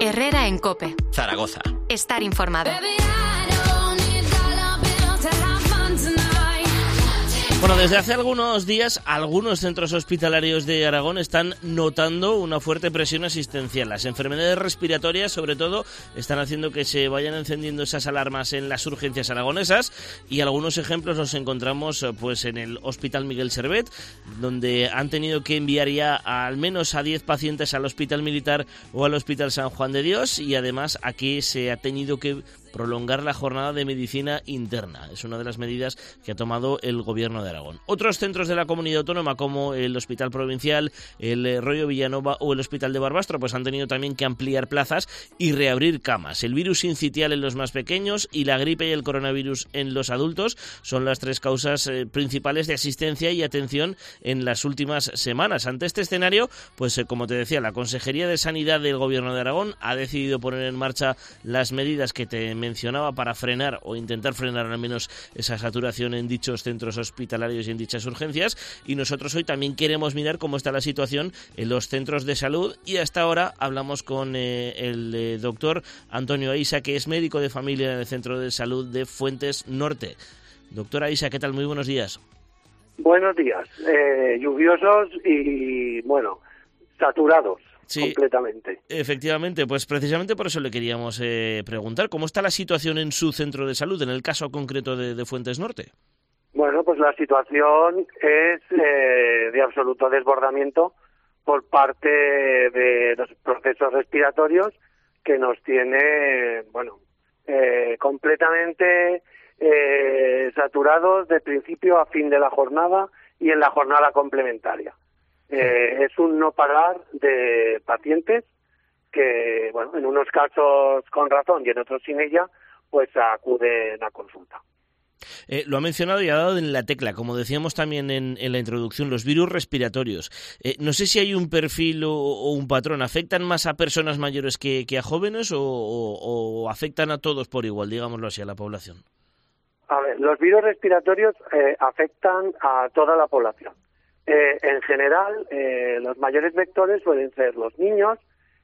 Herrera en COPE. Zaragoza. Estar informado. Bueno, desde hace algunos días, algunos centros hospitalarios de Aragón están notando una fuerte presión asistencial. Las enfermedades respiratorias, sobre todo, están haciendo que se vayan encendiendo esas alarmas en las urgencias aragonesas, y algunos ejemplos los encontramos pues en el Hospital Miguel Servet, donde han tenido que enviar ya al menos a 10 pacientes al Hospital Militar o al Hospital San Juan de Dios, y además aquí se ha tenido que prolongar la jornada de medicina interna. Es una de las medidas que ha tomado el Gobierno de Aragón. Otros centros de la comunidad autónoma, como el Hospital Provincial, el Rollo Villanova o el Hospital de Barbastro, pues han tenido también que ampliar plazas y reabrir camas. El virus sincitial en los más pequeños y la gripe y el coronavirus en los adultos son las tres causas principales de asistencia y atención en las últimas semanas. Ante este escenario, pues como te decía, la Consejería de Sanidad del Gobierno de Aragón ha decidido poner en marcha las medidas que te mencionaba para frenar o intentar frenar al menos esa saturación en dichos centros hospitalarios y en dichas urgencias, y nosotros hoy también queremos mirar cómo está la situación en los centros de salud, y hasta ahora hablamos con el doctor Antonio Aisa, que es médico de familia en el Centro de Salud de Fuentes Norte. Doctor Aisa, ¿qué tal? Muy buenos días. Buenos días. Lluviosos y, bueno, saturados. Sí, completamente. Efectivamente, pues precisamente por eso le queríamos preguntar, ¿cómo está la situación en su centro de salud, en el caso concreto de Fuentes Norte? Bueno, pues la situación es de absoluto desbordamiento por parte de los procesos respiratorios, que nos tiene, bueno, completamente saturados de principio a fin de la jornada y en la jornada complementaria. Es un no parar de pacientes que, bueno, en unos casos con razón y en otros sin ella, pues acuden a consulta. Lo ha mencionado y ha dado en la tecla, como decíamos también en la introducción, los virus respiratorios. No sé si hay un perfil o un patrón. ¿Afectan más a personas mayores que a jóvenes o afectan a todos por igual, digámoslo así, a la población? A ver, los virus respiratorios afectan a toda la población. En general, los mayores vectores suelen ser los niños,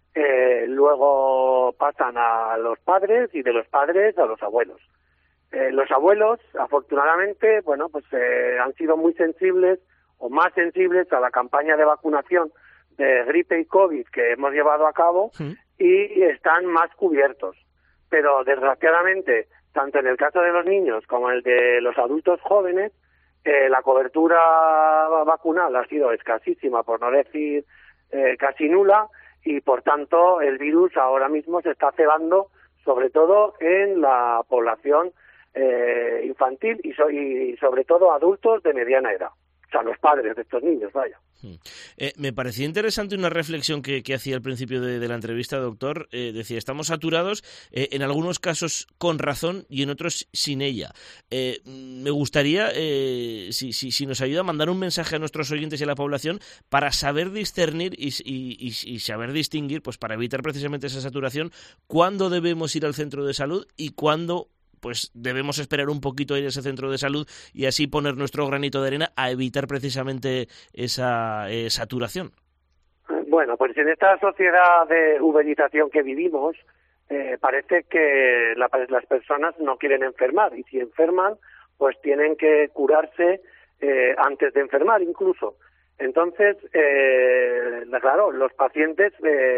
luego pasan a los padres y de los padres a los abuelos. Los abuelos, afortunadamente, bueno, pues han sido muy sensibles o más sensibles a la campaña de vacunación de gripe y COVID que hemos llevado a cabo, y están más cubiertos. Pero desgraciadamente, tanto en el caso de los niños como en el de los adultos jóvenes, la cobertura vacunal ha sido escasísima, por no decir casi nula, y por tanto el virus ahora mismo se está cebando sobre todo en la población infantil y sobre todo adultos de mediana edad. O sea, los padres de estos niños, vaya. Me parecía interesante una reflexión que hacía al principio de la entrevista, doctor. Decía, estamos saturados, en algunos casos con razón y en otros sin ella. Me gustaría, si nos ayuda, a mandar un mensaje a nuestros oyentes y a la población para saber discernir y saber distinguir, pues para evitar precisamente esa saturación, cuándo debemos ir al centro de salud y cuándo pues debemos esperar un poquito a ir a ese centro de salud y así poner nuestro granito de arena a evitar precisamente esa saturación. Bueno, pues en esta sociedad de uberización que vivimos, parece que las personas no quieren enfermar, y si enferman, pues tienen que curarse antes de enfermar incluso. Entonces, claro, los pacientes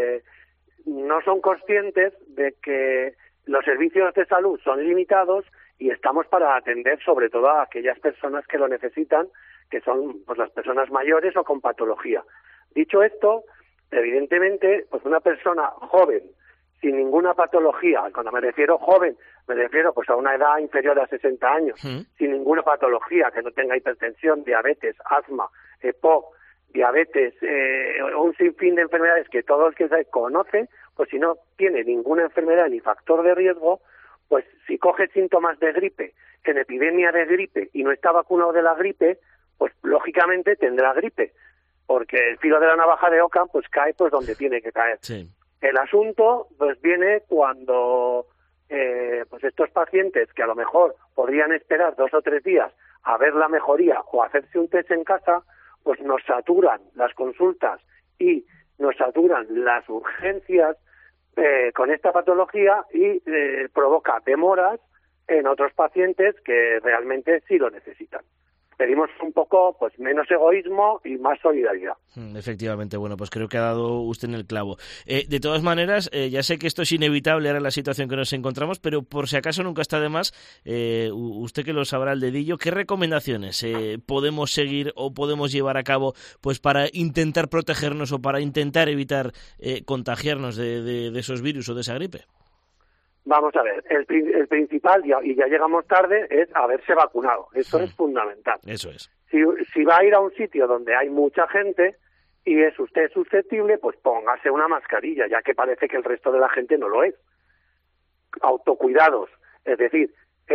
no son conscientes de que los servicios de salud son limitados y estamos para atender sobre todo a aquellas personas que lo necesitan, que son pues las personas mayores o con patología. Dicho esto, evidentemente, pues una persona joven, sin ninguna patología, cuando me refiero joven, me refiero pues a una edad inferior a 60 años, sin ninguna patología, que no tenga hipertensión, diabetes, asma, EPOC, diabetes, un sinfín de enfermedades que todos que se conocen, pues si no tiene ninguna enfermedad ni factor de riesgo, pues si coge síntomas de gripe, en epidemia de gripe y no está vacunado de la gripe, pues lógicamente tendrá gripe, porque el filo de la navaja de Ockham pues cae pues donde tiene que caer. Sí. El asunto pues viene cuando pues estos pacientes que a lo mejor podrían esperar 2 o 3 días a ver la mejoría o hacerse un test en casa, pues nos saturan las consultas y nos saturan las urgencias con esta patología y provoca demoras en otros pacientes que realmente sí lo necesitan. Pedimos un poco pues menos egoísmo y más solidaridad. Efectivamente, bueno, pues creo que ha dado usted en el clavo. De todas maneras, ya sé que esto es inevitable ahora en la situación que nos encontramos, pero por si acaso nunca está de más, usted que lo sabrá al dedillo, ¿qué recomendaciones podemos seguir o podemos llevar a cabo pues para intentar protegernos o para intentar evitar contagiarnos de esos virus o de esa gripe? Vamos a ver, el principal, y ya llegamos tarde, es haberse vacunado. Eso es fundamental. Eso es. Si va a ir a un sitio donde hay mucha gente y es usted susceptible, pues póngase una mascarilla, ya que parece que el resto de la gente no lo es. Autocuidados, es decir,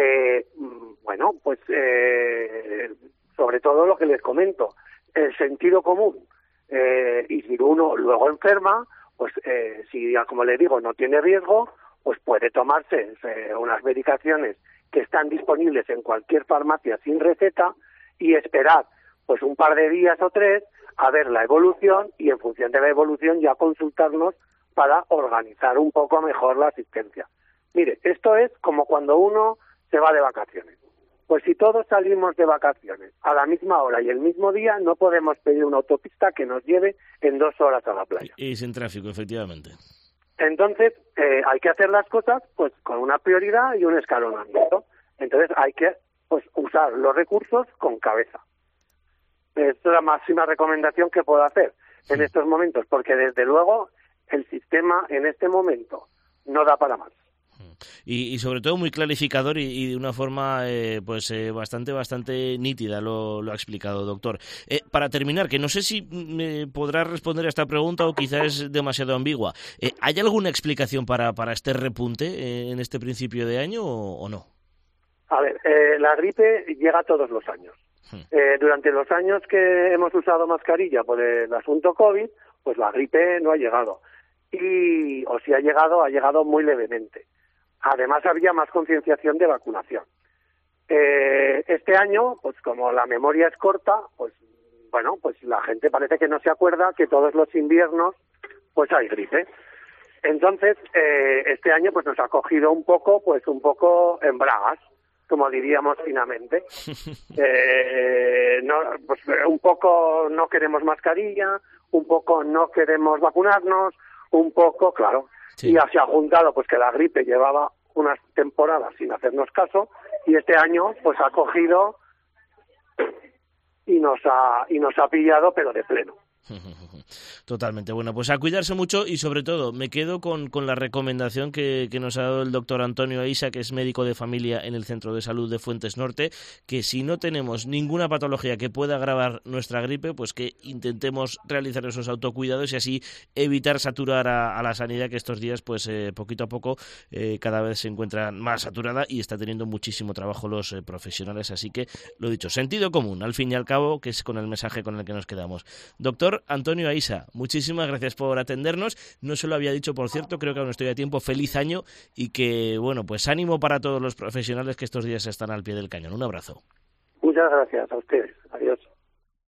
sobre todo lo que les comento, el sentido común. Y si uno luego enferma, pues si, como le digo, no tiene riesgo, pues puede tomarse unas medicaciones que están disponibles en cualquier farmacia sin receta y esperar pues un par de días o 3 a ver la evolución y en función de la evolución ya consultarnos para organizar un poco mejor la asistencia. Mire, esto es como cuando uno se va de vacaciones. Pues si todos salimos de vacaciones a la misma hora y el mismo día, no podemos pedir una autopista que nos lleve en 2 horas a la playa. Y sin tráfico, efectivamente. Entonces, hay que hacer las cosas pues con una prioridad y un escalonamiento. Entonces, hay que pues usar los recursos con cabeza. Esta es la máxima recomendación que puedo hacer en estos momentos, porque desde luego el sistema en este momento no da para más. Y sobre todo muy clarificador y de una forma bastante nítida lo ha explicado, doctor. Para terminar, que no sé si me podrá responder a esta pregunta o quizás es demasiado ambigua. ¿Hay alguna explicación para este repunte en este principio de año o no? A ver, la gripe llega todos los años. Durante los años que hemos usado mascarilla por el asunto COVID, pues la gripe no ha llegado. O si ha llegado muy levemente. Además, había más concienciación de vacunación. Este año, pues como la memoria es corta, pues la gente parece que no se acuerda que todos los inviernos pues hay gripe. Entonces, este año pues nos ha cogido un poco en bragas, como diríamos finamente. Un poco no queremos mascarilla, un poco no queremos vacunarnos, un poco, claro. Sí. Y se ha juntado pues que la gripe llevaba unas temporadas sin hacernos caso y este año pues ha cogido y nos ha pillado pero de pleno. Totalmente. Bueno, pues a cuidarse mucho y sobre todo me quedo con la recomendación que nos ha dado el doctor Antonio Aisa, que es médico de familia en el Centro de Salud de Fuentes Norte, que si no tenemos ninguna patología que pueda agravar nuestra gripe, pues que intentemos realizar esos autocuidados y así evitar saturar a la sanidad, que estos días pues poquito a poco cada vez se encuentra más saturada y está teniendo muchísimo trabajo los profesionales. Así que, lo dicho, sentido común, al fin y al cabo, que es con el mensaje con el que nos quedamos. Doctor Antonio Aisa, muchísimas gracias por atendernos. No se lo había dicho, por cierto, creo que aún estoy a tiempo. Feliz año y que, bueno, pues ánimo para todos los profesionales que estos días están al pie del cañón. Un abrazo. Muchas gracias a ustedes. Adiós.